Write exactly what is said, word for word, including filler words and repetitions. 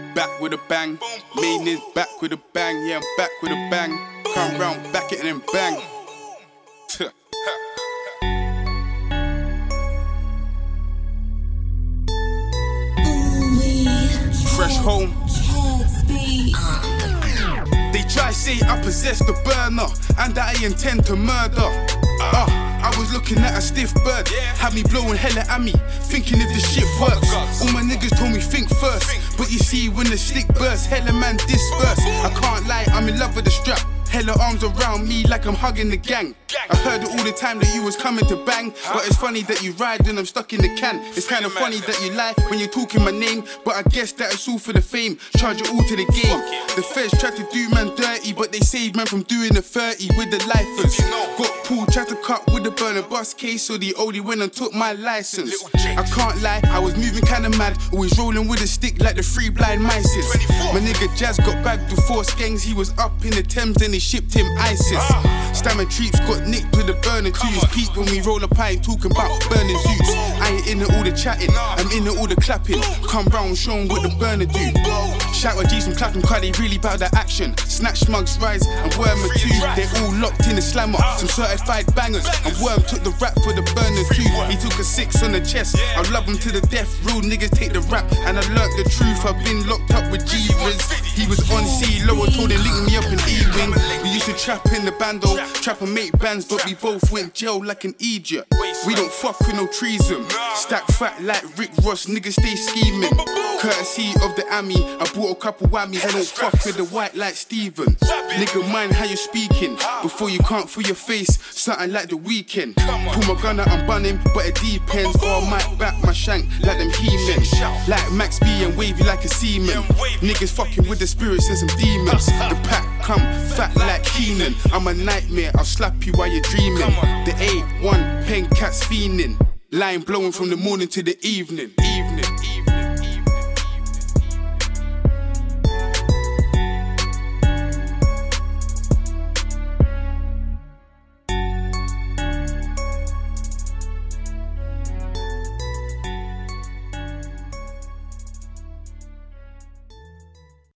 back with a bang. Main is back with a bang, yeah, I'm back with a bang. Come round, back it and then bang. Fresh home. They try say I possess the burner and that I intend to murder. Uh, I was looking at a stiff bird, had me blowing hella at me, thinking if the shit works. All my niggas told me think first, but you see when the stick bursts, hella man disperse. I can't lie, I'm in love with the strap. Hella arms around me like I'm hugging the gang. I heard it all the time that you was coming to bang, but it's funny that you ride when I'm stuck in the can. It's kinda funny that you lie when you're talking my name, but I guess that it's all for the fame. Charge it all to the game. The feds tried to do man dirty, but they saved man from doing the thirty with the lifers. Got pulled, tried to cut with the burner bus case, so they only went and took my license. I can't lie, I was moving kinda mad, always rolling with a stick like the three blind mices. My nigga Jazz got bagged with four skanks, he was up in the Thames and they shipped him ISIS. Stammer Treeps got nicked with the burner too. It's peak when we roll a pint talking about burning suits. I ain't into all the chatting, I'm into all the clapping. Come round, show 'em what the burner do. Shout at G's and clapping, cause they really bout that action. Snatch mugs rise and Worm a two. They're all locked in the slammer, some certified bangers. And Worm took the rap for the burner too. He took a six on the chest, I love him to the death. Real niggas take the rap, and I learnt the truth. I've been locked up with G-Riz. He was on C, lower told him link me up in E-Wing. We used to trap in the bando, trap and make bands, but we both went jail like an idiot. We don't fuck with no treason. Stack fat like Rick Ross, niggas stay scheming. Courtesy of the Ami, I bought a couple whammies. I don't fuck with the white like Steven. Nigga, mind how you speaking before you can't feel your face. Something like The Weeknd. Pull my gun out and bun him, but it depends. Or I might back my shank like them he-men. Like Max B and wavy like a seaman. Niggas fucking with the spirits and some demons. The pack come fat like Keenan. I'm a nightmare, I'll slap you while you're dreaming. The A one pen cats fiending. Line blowing from the morning to the evening. Evening.